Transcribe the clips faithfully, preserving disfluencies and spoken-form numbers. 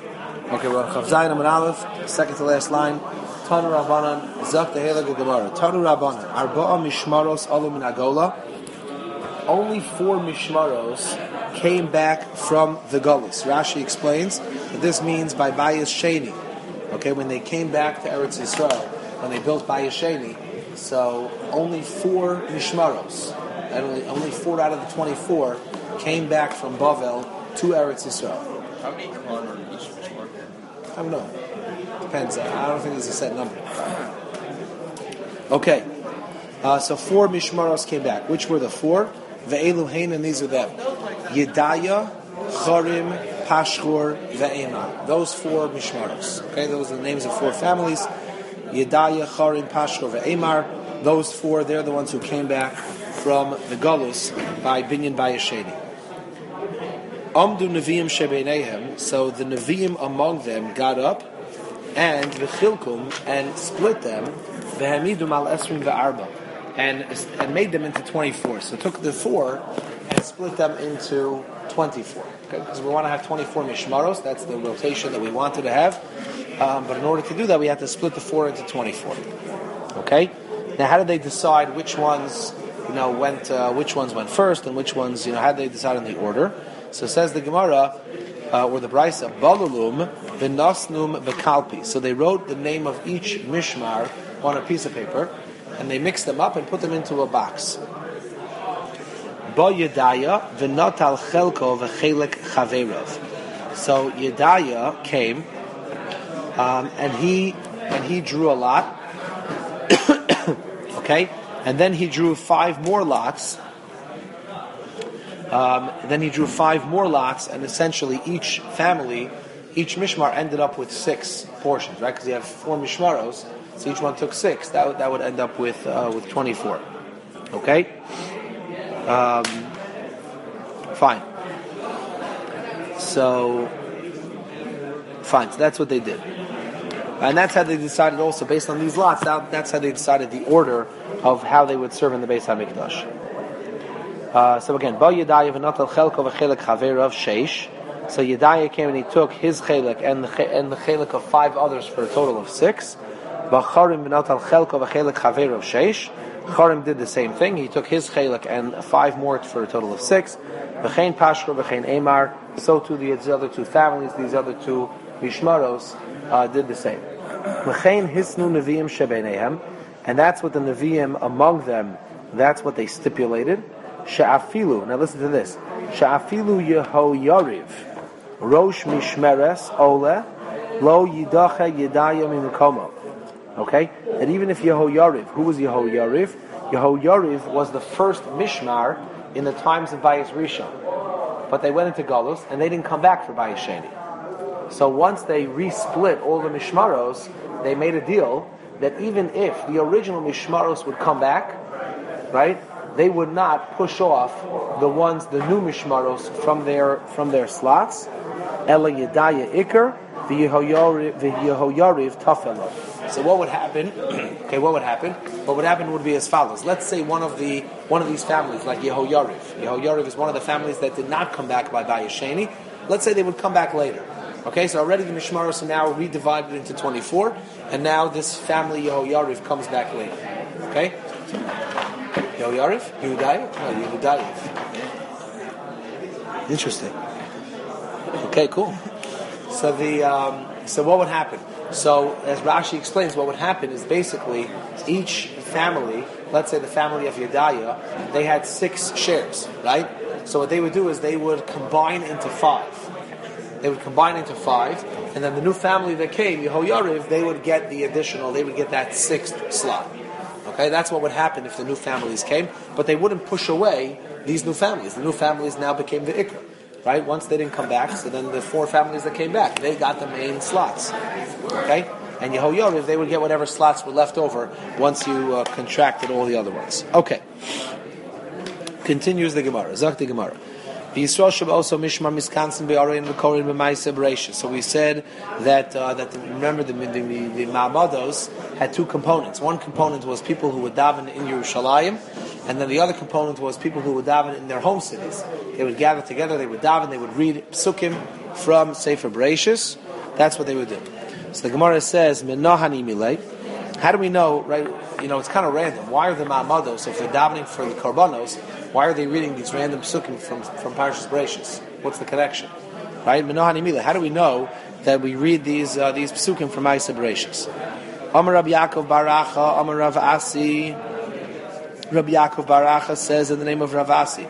Okay, well, Chav Zayin Amar Aleph, second to last line. Tanu Rabbanan, Zak the Heilige Gemara. Tanu Rabbanan, Arba'a Mishmaros Alu Min Agola. Only four Mishmaros came back from the Golus. Rashi explains that this means by Bayis Sheni. Okay, when they came back to Eretz Yisrael, when they built Bayis Sheni, so only four Mishmaros, and only, only four out of the twenty-four came back from Bavel to Eretz Yisrael. How many Klan are in each Mishmar? I don't know. Depends. I don't think there's a set number. Okay. Uh, so four Mishmaros came back. Which were the four? Ve'elu hein, and these are them. Yedaya, Chorim, Pashchur, Ve'emar. Those four Mishmaros. Okay, those are the names of four families. Yedaya, Chorim, Pashchur, Ve'emar. Those four, they're the ones who came back from the Galus by Binyan Bayesheni. Amdu Nevi'im Shebeinehem. So the Nevi'im among them got up and V'chilkum and split them V'hamidum al Esrim Ve'arba. And, and made them into twenty-four. So took the four and split them into twenty-four. Okay? Because we want to have twenty-four mishmaros. That's the rotation that we wanted to have. Um, but in order to do that, we had to split the four into twenty-four. Okay. Now, how did they decide which ones, you know, went, uh, which ones went first, and which ones, you know, how did they decide in the order? So says the Gemara, uh, or the Brisa, Balulum v'nasnum bekalpi. So they wrote the name of each mishmar on a piece of paper, and they mixed them up and put them into a box. Bo Yedaya v'notal chelko v'chelik chaverov. So Yedaya came, um, and he and he drew a lot. Okay, and then he drew five more lots. Um, then he drew five more lots, and essentially each family, each mishmar ended up with six portions, right? Because you have four mishmaros. So each one took six. That would, that would end up with uh, with twenty-four. Okay? Um, fine. So, fine. So that's what they did. And that's how they decided also, based on these lots, that, that's how they decided the order of how they would serve in the Beis HaMikdash. Uh, so again, Ba Yedaya v'natal chelko v'chelik chaverav sheish. So Yedaya came and he took his chelik and the, and the chelik of five others for a total of six. Chorim did the same thing. He took his chelik and five more for a total of six. V'chein Pashchur, v'chein Emar. So too the other two families, these other two mishmaros, uh, did the same. V'chein hisnu neviim shebeinehem, and that's what the neviim among them. That's what they stipulated. She'afilu. Now listen to this. She'afilu Yehoyariv, Rosh Mishmeres Ole, Lo Yidacha Yedaya Mimikomo. Okay? And even if Yehoyariv, who was Yehoyariv? Yehoyariv was the first Mishmar in the times of Bayis Rishon. But they went into Galus and they didn't come back for Bayis Sheni. So once they resplit all the Mishmaros, they made a deal that even if the original Mishmaros would come back, right, they would not push off the ones, the new Mishmaros from their from their slots. Ela Yedaya Iker, the Yehoyariv Tafelo. So what would happen? Okay, what would happen? What would happen would be as follows. Let's say one of the one of these families, like Yehoyariv. Yehoyariv is one of the families that did not come back by Bayis Sheni. Let's say they would come back later. Okay, so already the Mishmaros are now redivided into twenty-four, and now this family Yehoyariv comes back later. Okay? Yehoyariv? Yehudayev? No, Yehudayev. Interesting. Okay, cool. So the um, so what would happen? So as Rashi explains, what would happen is basically each family, let's say the family of Yedaya, they had six shares, right? So what they would do is they would combine into five. They would combine into five, and then the new family that came, Yehoyariv, they would get the additional, they would get that sixth slot. Okay, that's what would happen if the new families came, but they wouldn't push away these new families. The new families now became the Ikra. Right? Once they didn't come back, so then the four families that came back, they got the main slots. Okay? And Yehoyariv, they would get whatever slots were left over once you uh, contracted all the other ones. Okay. Continues the Gemara. Zak the Gemara. So we said that uh, that the, remember the the, the, the Ma'amados had two components. One component was people who would daven in Yerushalayim, and then the other component was people who would daven in their home cities. They would gather together, they would daven, they would read psukim from Sefer Bereshis, That's what they would do. So the Gemara says, "Menohani milei." How do we know? Right? You know, it's kind of random. Why are the ma'amados, if they're davening for the korbanos, why are they reading these random psukim from from Parashas Bereishis? What's the connection? Right? Menohani milei. How do we know that we read these uh, these psukim from Ma'aseh Bereishis? Amar Rabbi Yaakov Baracha, Amar Rav Asi. Rabbi Yaakov Baracha says in the name of Rav Asi,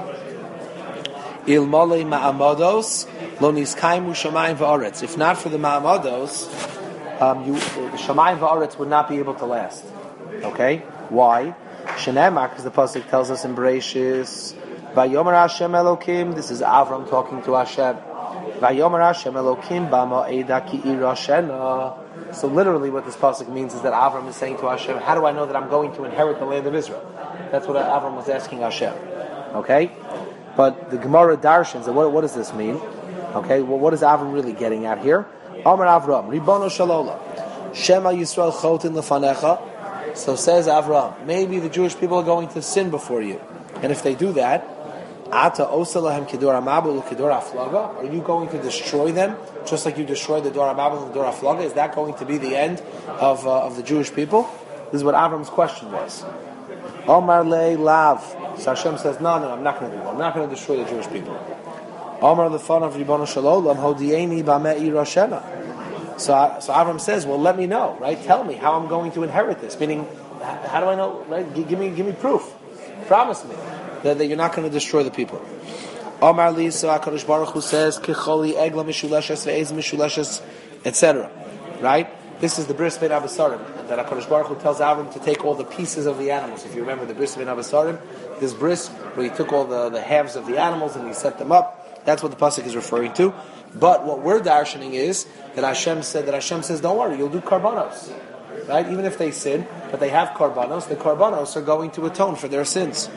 Ilmolei ma'amados lo niskaimu shamayim va'aretz. If not for the ma'amados, um, you, the shamayim va'aretz would not be able to last. Okay? Why? Shenemar, because the pasuk tells us in Bereishis, Vayomer Hashem Elokim. This is Avram talking to Hashem. Vayomer Hashem Elokim bama eda ki irashena. So literally, what this pasuk means is that Avram is saying to Hashem, "How do I know that I'm going to inherit the land of Israel?" That's what Avram was asking Hashem. Okay. But the Gemara darshans, what, what does this mean? Okay, well, what is Avram really getting at here? Amar Avram, Ribono Shalola, Shema Yisrael Chotin Lefanecha. So says Avram, maybe the Jewish people are going to sin before you, and if they do that, Ata Osalahem Kedor Amabul Kedor Aflaga. Are you going to destroy them just like you destroyed the Dor Amabul and the Dor Aflaga? Is that going to be the end of uh, of the Jewish people? This is what Avram's question was. Omar Le Lav. So Hashem says, no, no, I'm not going to do that. I'm not going to destroy the Jewish people. Omar Lefan of Ribono Shalom, Hodieni Bamei Roshena. So, so Avram says, well, let me know, right? Tell me how I'm going to inherit this. Meaning, how do I know? Right? Give me, give me proof. Promise me that, that you're not going to destroy the people. Omar Li, so HaKadosh Baruch Hu says, Kicholi Egla Mishuleshes Ve'ez Mishuleshes, et cetera. Right? This is the Bris Ben Abasarim, that HaKadosh Baruch Hu tells Avram to take all the pieces of the animals. If you remember the Bris Ben Abasarim, this bris where he took all the, the halves of the animals and he set them up. That's what the pasuk is referring to. But what we're darshaning is that Hashem said that Hashem says, don't worry, you'll do karbanos, right? Even if they sin, but they have karbanos, the karbanos are going to atone for their sins.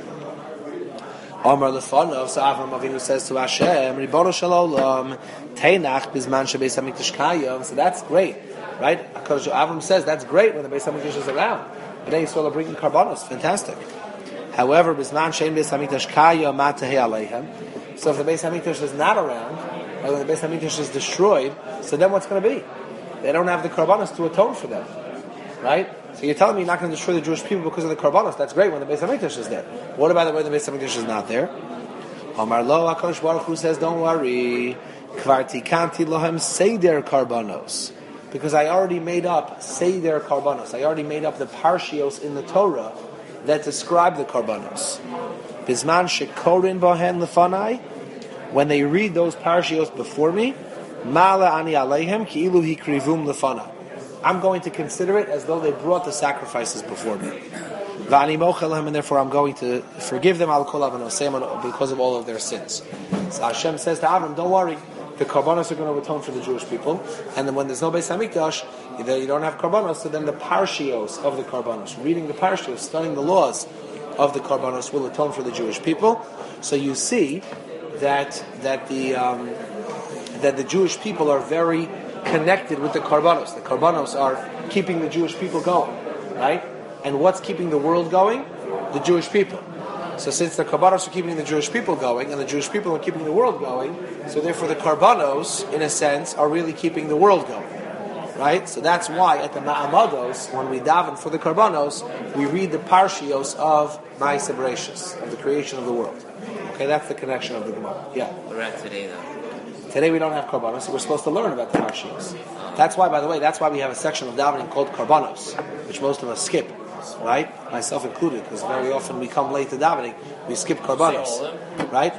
Amar lefanov, so Avram Avinu says to Hashem, Ribono Shalom, Teinach bizman shebeis hamikdash kayom. So that's great, right? Because Avram says that's great when the Beis Hamikdash is around. But they still are bringing karbanos, fantastic. However, bizman shein beis hamikdash kayom matahei aleihem. So if the Beis Hamikdash is not around, or when the Beis Hamikdash is destroyed, so then what's going to be? They don't have the karbanos to atone for them, right? So you're telling me you're not going to destroy the Jewish people because of the karbanos. That's great when the Beis Hamikdash is there. What about the way the Beis Hamikdash is not there? Amar lo, HaKadosh Baruch Hu says, don't worry. Kvar tikanti lohem seder karbanos. Because I already made up seder karbanos. I already made up the parshios in the Torah that describe the karbanos. Bisman shekorin bohen lefanai. When they read those parshios before me, mala ani aleihem ki'ilu hikrivum lefanai. I'm going to consider it as though they brought the sacrifices before me. V'ani mochelhem, and therefore I'm going to forgive them al kol avanoseim because of all of their sins. So Hashem says to Avram, don't worry, the karbanos are going to atone for the Jewish people, and then when there's no Beis Hamikdash, you don't have karbanos, so then the parshios of the karbanos, reading the parshios, studying the laws of the karbanos will atone for the Jewish people. So you see that that the um, that the Jewish people are very connected with the karbanos. The karbanos are keeping the Jewish people going, right? And what's keeping the world going? The Jewish people. So since the karbanos are keeping the Jewish people going, and the Jewish people are keeping the world going, so therefore the karbanos, in a sense, are really keeping the world going. Right? So that's why at the Ma'amados, when we daven for the karbanos, we read the parshios of Ma'aseh Bereishis, of the creation of the world. Okay, that's the connection of the Gemara. Yeah. What about today, though? Today we don't have karbanos, so we're supposed to learn about the parshios. That's why, by the way, that's why we have a section of davening called karbanos, which most of us skip. Right? Myself included, because very often we come late to davening, we skip karbanos. Right?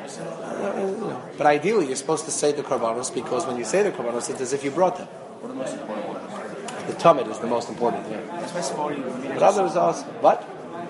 Uh, but ideally, you're supposed to say the karbanos, because when you say the karbanos, it's as if you brought them. What are the most important ones? The Tamid is the most important. Yeah. That's why Safari But others are what?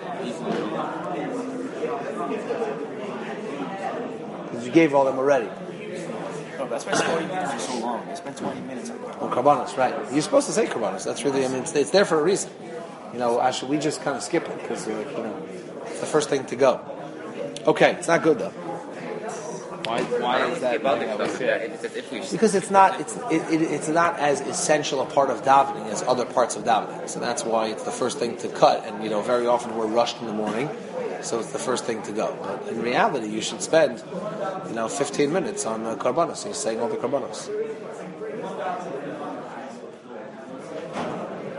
Because you gave all them already. No, that's why Safari videos are so long. They spend twenty minutes on Oh, karbanos, right? You're supposed to say karbanos. That's really, I mean, it's, it's there for a reason. You know, actually, we just kind of skip it because, like, you know, it's the first thing to go. Okay, it's not good though. Why? Why is that? Because it's not it's it, it, it's not as essential a part of davening as other parts of davening. So that's why it's the first thing to cut. And you know, very often we're rushed in the morning, so it's the first thing to go. But in reality, you should spend, you know, fifteen minutes on uh, karbanos. You're saying all the karbanos.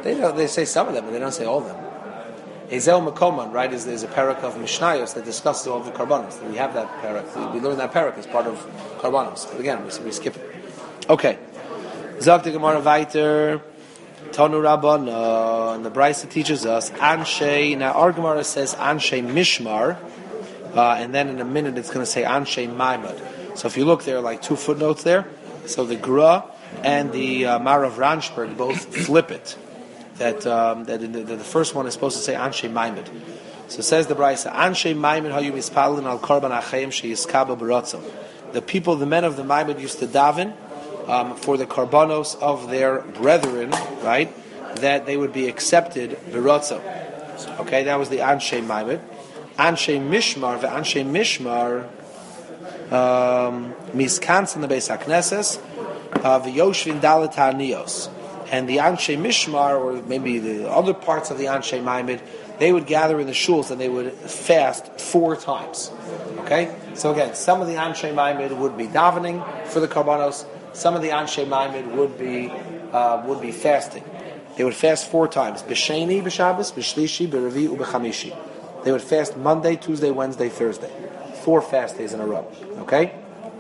They don't, they say some of them, but they don't say all of them. Ezel Makoman, right, is there's a parak of Mishnayos that discusses all the Karbanos. We have that parak. We, we learn that parak as part of Karbanos. But again, we, we skip it. Okay. Zog the Gemara weiter. Tonu Rabbana, and the Brisa teaches us Anshe. Now our Gemara says Anshe Mishmar, uh, and then in a minute it's going to say Anshe Maimad. So if you look, there are like two footnotes there. So the Gra and the uh, Marav Ranshberg both flip it. That um, that, in the, that the first one is supposed to say Anshe Maimad. So says the Brisa Anshe Maimad Hayu Mispalin Al Karban Achayim Sheyiskaba Baratzah. The people, the men of the Maimad used to daven Um, for the karbanos of their brethren, right, that they would be accepted b'rotzo. Okay, that was the Anshe Maimed. Anshe Mishmar, the Anshe Mishmar, Miskans in the Beis HaKnesses, v'yoshvin dalet ha'nios. And the Anshe Mishmar, or maybe the other parts of the Anshe Maimed, they would gather in the shuls and they would fast four times. Okay, so again, some of the Anshe Maimed would be davening for the karbanos. Some of the Anshe Maimed would be uh, would be fasting. They would fast four times: b'sheni, b'shabbos, b'shlishi, b'revi, u'b'chamishi. They would fast Monday, Tuesday, Wednesday, Thursday, four fast days in a row. Okay.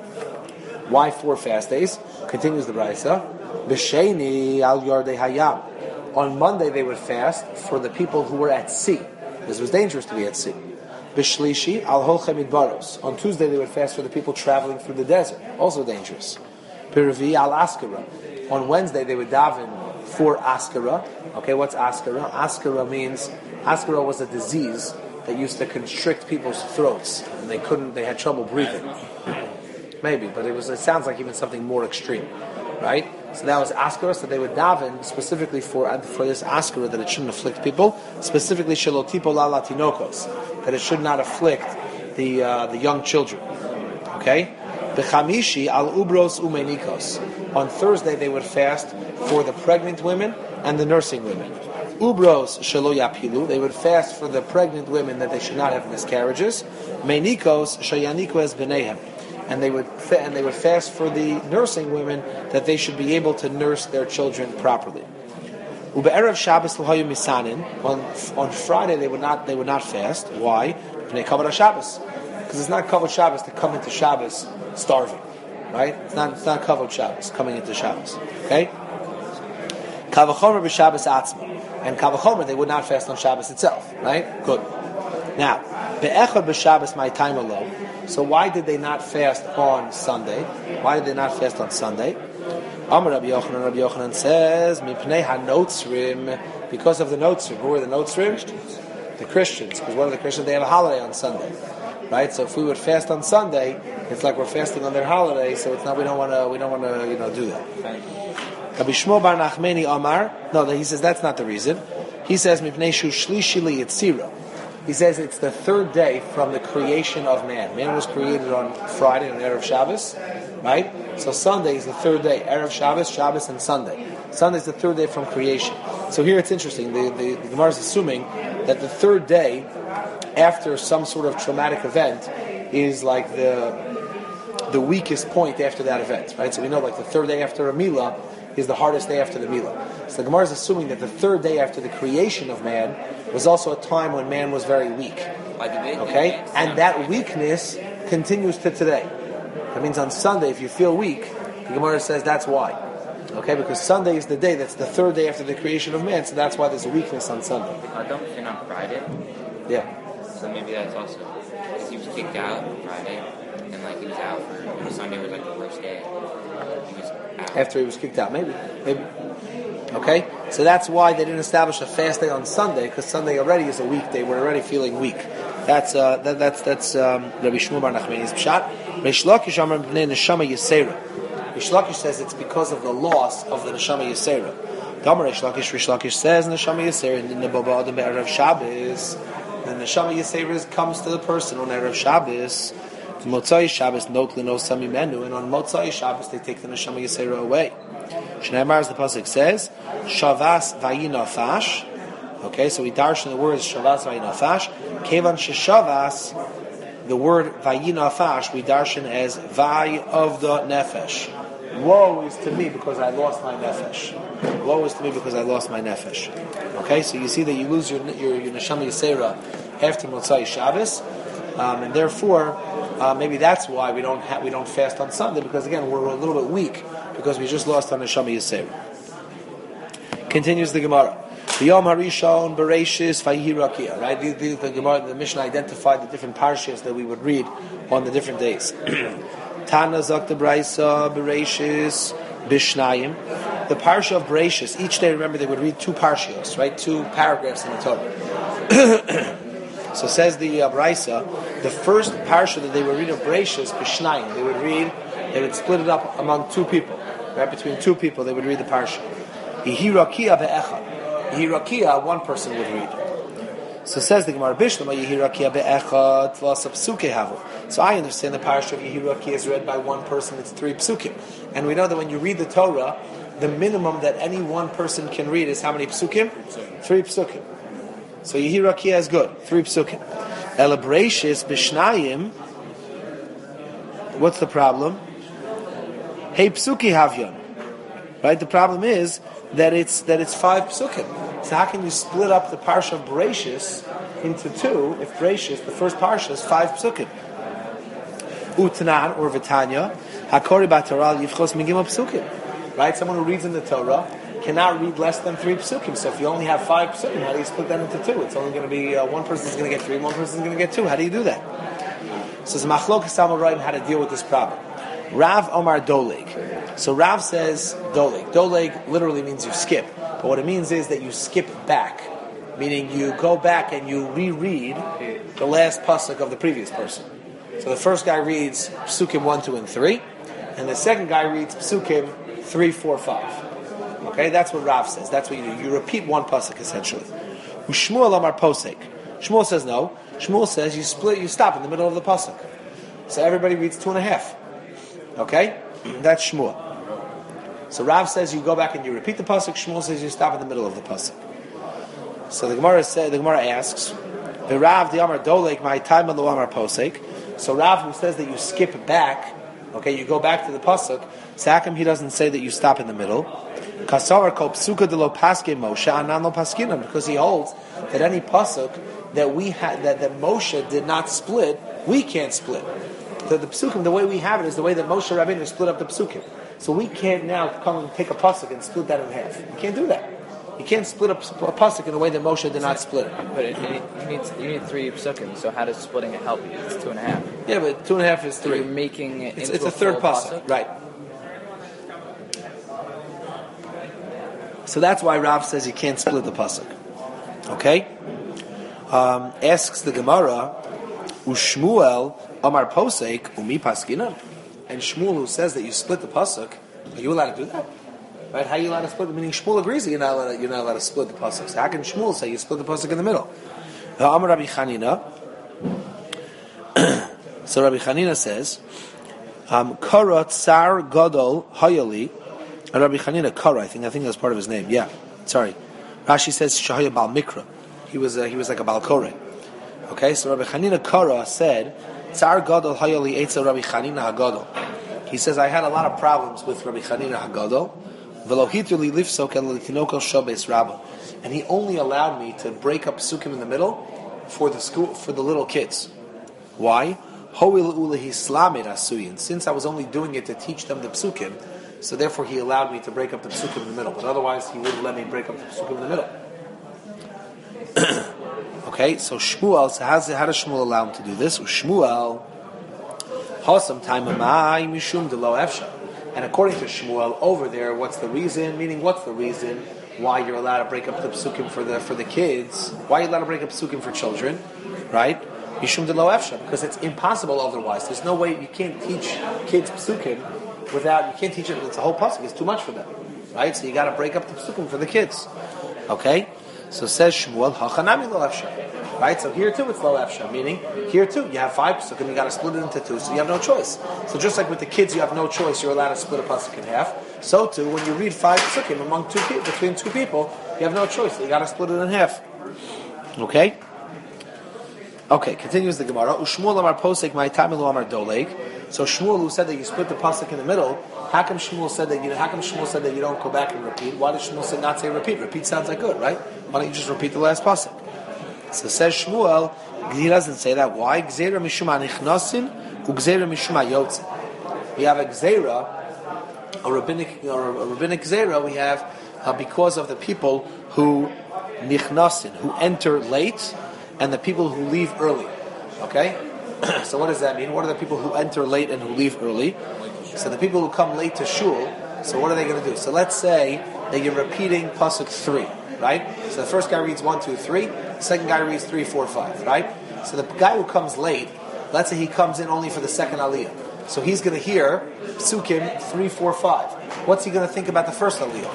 Why four fast days? Continues the Brisa. B'sheni al yardei hayam. On Monday they would fast for the people who were at sea. This was dangerous to be at sea. B'shlishi al holchem midbaros. On Tuesday they would fast for the people traveling through the desert. Also dangerous. Piravi al Askara. On Wednesday they would daven for Askara. Okay, what's Askara? Askara means Askara was a disease that used to constrict people's throats, and they couldn't. They had trouble breathing. Maybe, but it was. It sounds like even something more extreme, right? So that was Askara. So they would daven specifically for for this Askara that it shouldn't afflict people. Specifically, Shelotipo la latinokos, that it should not afflict the uh, the young children. Okay. B'chamishi al ubros umenikos. On Thursday they would fast for the pregnant women and the nursing women. Ubros shelo yapilu. They would fast for the pregnant women that they should not have miscarriages. Menikos shayaniku es b'neihem. And they would fa- and they would fast for the nursing women that they should be able to nurse their children properly. Ube'erev Shabbos l'hayu misanin. On on Friday they would not they would not fast. Why? B'nei kavod Shabbos. Because it's not kavod Shabbos to come into Shabbos starving, right? It's not. It's not kavod Shabbos coming into Shabbos. Okay. Kavachomer b'Shabbos atzma, and kavachomer they would not fast on Shabbos itself, right? Good. Now, be'echad b'Shabbos my time alone. So why did they not fast on Sunday? Why did they not fast on Sunday? Amar Rabbi Yochanan. Rabbi Yochanan says mipnei hanotzrim, because of the notzrim. Who are the notzrim? The Christians. Because what are the Christians? They have a holiday on Sunday. Right, so if we would fast on Sunday, it's like we're fasting on their holiday. So it's not. We don't want to. We don't want to. You know, do that. Rabbi Shmuel bar Nachmeni Amar. No, he says that's not the reason. He says mipnei shu shlishi li yitzira. He says it's the third day from the creation of man. Man was created on Friday on Erev Shabbos, right? So Sunday is the third day. Erev Shabbos, Shabbos, and Sunday. Sunday is the third day from creation. So here it's interesting. The, the, the Gemara is assuming that the third day after some sort of traumatic event is like the the weakest point after that event, right? So we know like the third day after a Milah is the hardest day after the Milah. So the Gemara is assuming that the third day after the creation of man was also a time when man was very weak. Okay? And that weakness continues to today. That means on Sunday, if you feel weak, the Gemara says that's why. Okay? Because Sunday is the day that's the third day after the creation of man, so that's why there's a weakness on Sunday. I don't fin on Friday. Yeah. So maybe that's also because he was kicked out on Friday, and like he was out for you know, Sunday was like the worst day. He was out. After he was kicked out, maybe, maybe. Okay, so that's why they didn't establish a fast day on Sunday, because Sunday already is a weekday. We're already feeling weak. That's uh, that, that's that's um, Rabbi Shmuel bar Nachmani's pshat. Reish Lakish Amar b'nei neshama yisera. Reish Lakish says it's because of the loss of the neshama yisera. Damar Reish Lakish. Reish Lakish says neshama yisera in the Baba Adam be'erev Shabbos. The neshama yisera comes to the person on erev Shabbos. The Motzai Shabbos not lino sami menu, and on Motzai Shabbos they take the neshama yisera away. Shneimar, as the pasuk says, Shavas vayinafash. Okay, so we darshan the words Shavas vayinafash. Kevan sheshavas, the word vayinafash we darshan as vay of the nefesh. woe is to me because I lost my nefesh. Woe is to me because I lost my nefesh. Okay, so you see that you lose your your, your neshama yisera after Motzai Shabbos, um, and therefore uh, maybe that's why we don't ha- we don't fast on Sunday, because again we're a little bit weak because we just lost our neshama yisera. Continues the Gemara. The Yom Harishon Bereshis Vayihi Rakia. Right, the, the, the Gemara, the Mishnah identified the different parshas that we would read on the different days. Tana Zakta Braisa Bereshis Bishnayim. The parsha of Bereshis, each day, remember, they would read two parshios, right? Two paragraphs in the Torah. So says the uh, Braisa, the first parsha that they would read of Bereshis, Bishnayim, they would read, they would split it up among two people, right? Between two people, they would read the parsha. Yehi Rakia Be'echad. Yehi Rakia, one person would read. So says the Gemara, Bishlama Yehi Rakia Be'echad V'asa Psuke Havu. So I understand the parsha of Yehi Rakia is read by one person, it's three psukim. And we know that when you read the Torah, the minimum that any one person can read is how many psukim? Three psukim. So Yehi Rakia is good, three psukim. Elabrashis Bishnayim, what's the problem? Hey Psuki Havyon. Right, the problem is that it's that it's five psukim. So how can you split up the parsha of Bereshis into two if Bereshis, the first parsha, is five psukim? Utanan or Vitanya, Hakori Bataral Yivchos Migim Psukim. Right, someone who reads in the Torah cannot read less than three psukim. So if you only have five psukim, how do you split that into two? It's only going to be uh, one person is going to get three, one person is going to get two. How do you do that? So it's Machlokas Amoraim how to deal with this problem. Rav Omar Doleg. So Rav says Doleg. Doleg literally means you skip. But what it means is that you skip back. Meaning you go back and you reread the last pasuk of the previous person. So the first guy reads Psukim one, two, and three. And the second guy reads Psukim three, four, five. Okay, that's what Rav says. That's what you do. You repeat one pasuk essentially. Ushmuel Omar Posek. Shmuel says no. Shmuel says you split, you stop in the middle of the pasuk. So everybody reads two and a half. Okay? That's Shmuel. So Rav says you go back and you repeat the pasuk. Shmuel says you stop in the middle of the pasuk. So the Gemara said, the Gemara asks, the Rav the Amar Dolek my time on the Amar Posek. So Rav who says that you skip back, okay, you go back to the pasuk. So how come he doesn't say that you stop in the middle? Kasavar kol psuka de lo paske Moshe anan lo paskinam, because he holds that any pasuk that we had that, that Moshe did not split, we can't split. The, the psukim, the way we have it is the way that Moshe Rabbeinu split up the psukim. So we can't now come and take a pasuk and split that in half. You can't do that. You can't split up a pasuk in a way that Moshe did not split it. But it, it, you need you need three psukim. So how does splitting it help you? It's two and a half. Yeah, but two and a half is three. So you're making it it's, into it's a, a third pasuk, pasuk, right? So that's why Rav says you can't split the pasuk. Okay? Um, asks the Gemara, Ushmuel Amar Posek Umi Paskinan, and Shmuel who says that you split the pasuk, are you allowed to do that? Right? How are you allowed to split? Meaning Shmuel agrees that you're not allowed to, you're not allowed to split the pasuk. So how can Shmuel say you split the pasuk in the middle? Amar Rabbi Chanina. So Rabbi Chanina says, um, Kara Tsar Gadol Hayali. Rabbi Chanina Kara, I think I think that's part of his name. Yeah, sorry. Rashi says Shahaya Bal Mikra. He was uh, he was like a Bal Koreh. Okay, so Rabbi Chanina Kara said, Tsar Gadol Hayali Eitza Rabbi Chanina Hagadol. He says I had a lot of problems with Rabbi Chanina Hagadol. Velohituli Lifsok El Tinokal Shabes Rabba, and he only allowed me to break up psukim in the middle for the school for the little kids. Why? Since I was only doing it to teach them the psukim, so therefore he allowed me to break up the psukim in the middle. But otherwise he wouldn't let me break up the psukim in the middle. Okay, so Shmuel, so how does, how does Shmuel allow him to do this? Shmuel, Hasam time amai mishum de lo efsha. And according to Shmuel, over there, what's the reason? Meaning, what's the reason why you're allowed to break up the psukim for the for the kids? Why are you allowed to break up psukim for children? Right? Mishum de lo efsha, because it's impossible otherwise. There's no way you can't teach kids psukim without you can't teach it. It's a whole pasuk. It's too much for them, right? So you got to break up the psukim for the kids. Okay, so says Shmuel, hachanami lo efsha, right? So here too it's lo efsha, meaning here too you have five psukim, you got to split it into two, so you have no choice. So just like with the kids, you have no choice. You're allowed to split a pasuk in half. So too, when you read five psukim among two people, between two people, you have no choice. So you got to split it in half. Okay. Okay, continues the Gemara. Ushmuel amar posek my tamilu amar doleg. So Shmuel, who said that you split the pasuk in the middle, how come Shmuel said that you? How come Shmuel said that you don't go back and repeat? Why did Shmuel say not say repeat? Repeat sounds like good, right? Why don't you just repeat the last pasuk? So says Shmuel, he doesn't say that. Why? Gzeira mishum hanichnasin, ugzeira mishum hayotzin. We have a gzeira, a rabbinic, or a rabbinic gzeira. We have uh, because of the people who nichnasin, who enter late, and the people who leave early. Okay. So what does that mean? What are the people who enter late and who leave early? So the people who come late to shul, so what are they going to do? So let's say that you're repeating pasuk three, right? So the first guy reads one, two, three. The second guy reads three, four, five, right? So the guy who comes late, let's say he comes in only for the second aliyah. So he's going to hear psukim three, four, five. What's he going to think about the first aliyah?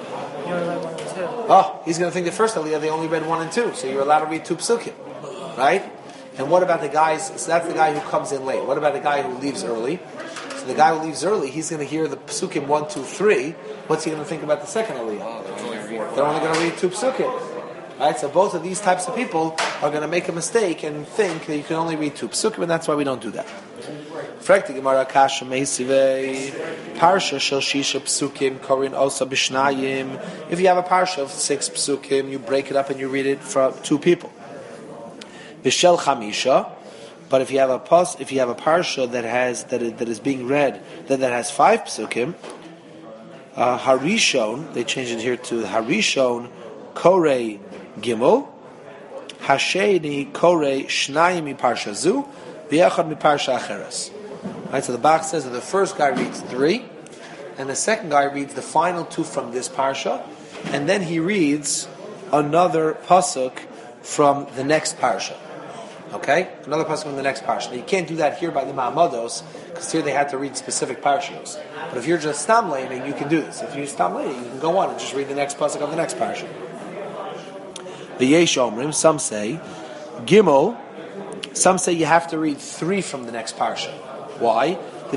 Oh, he's going to think the first aliyah they only read one and two, so you're allowed to read two psukim, right? And what about the guys? So that's the guy who comes in late. What about the guy who leaves early? So the guy who leaves early, he's going to hear the psukim one, two, three. What's he going to think about the second aliyah? Oh, they're only going to read two psukim, right? So both of these types of people are going to make a mistake and think that you can only read two psukim, and that's why we don't do that. Frekti Gemara Kasha Meisivei Parsha Shel Shisha Psukim Korin Osa Bishnayim. If you have a parsha of six psukim, you break it up and you read it for two people. Bishel Chamisha, but if you have a pas, if you have a parsha that has that is, that is being read that, that has five psukim, uh, Harishon, they changed it here to Harishon Korei Gimel, Hasheni Korei Shnayim mi Parsha Zu, V'Echad mi Parsha Acheres. Right, so the Bach says that the first guy reads three, and the second guy reads the final two from this parsha, and then he reads another pasuk from the next parsha. Okay? Another pasuk from the next parsha. Now, you can't do that here by the Ma'amados, because here they had to read specific parshas. But if you're just stam laning, you can do this. If you're stam laning, you can go on and just read the next pasuk of the next parsha. The Yesh Omrim, some say, Gimel, some say you have to read three from the next parsha. Why?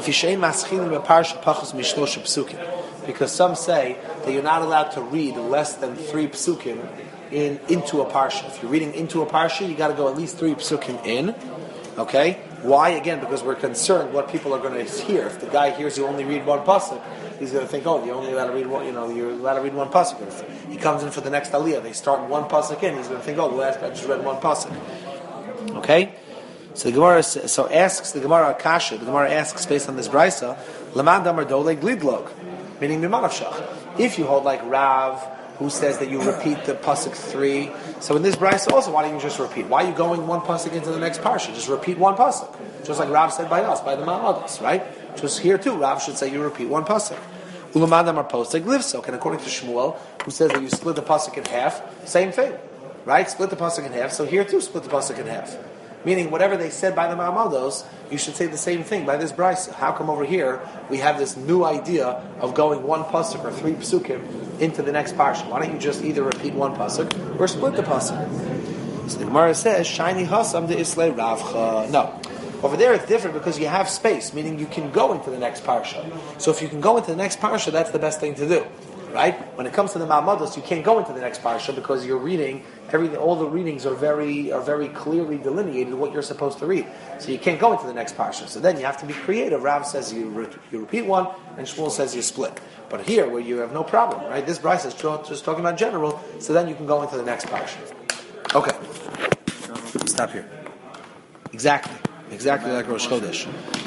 Because some say that you're not allowed to read less than three psukim in into a parsha. If you're reading into a parsha, you got to go at least three psukim in. Okay? Why? Again, because we're concerned what people are going to hear. If the guy hears you only read one pasuk, he's going to think, oh, you only allowed to read one. You know, you're allowed to read one pasuk. If he comes in for the next aliyah, they start one pasuk in. He's going to think, oh, the last guy just read one pasuk. Okay? So the Gemara so asks the Gemara Akasha. The Gemara asks based on this brisa, Laman damar dole glidlog, meaning mimanavshach. If you hold like Rav, who says that you repeat the pasuk three, so in this brisa also, why don't you just repeat? Why are you going one pasuk into the next parsha? Just repeat one pasuk, just like Rav said by us, by the Ma'amados, right? Just here too, Rav should say you repeat one pasuk. Ulaman damar posek livsok, and according to Shmuel, who says that you split the pasuk in half, same thing, right? Split the pasuk in half. So here too, split the pasuk in half. Meaning, whatever they said by the Ma'amados, you should say the same thing by this brisa. How come over here we have this new idea of going one pasuk or three psukim into the next parsha? Why don't you just either repeat one pasuk or split the pasuk? So the Gemara says, "Shiny hasam de islay ravcha." No, over there it's different because you have space, meaning you can go into the next parsha. So if you can go into the next parsha, that's the best thing to do, right? When it comes to the Ma'amados, you can't go into the next parsha because you're reading. Everything, all the readings are very are very clearly delineated what you're supposed to read. So you can't go into the next parsha. So then you have to be creative. Rav says you re, you repeat one, and Shmuel says you split. But here, where you have no problem, right? This brisa is just talking about general. So then you can go into the next parsha. Okay, stop here. Exactly, exactly like Rosh Chodesh.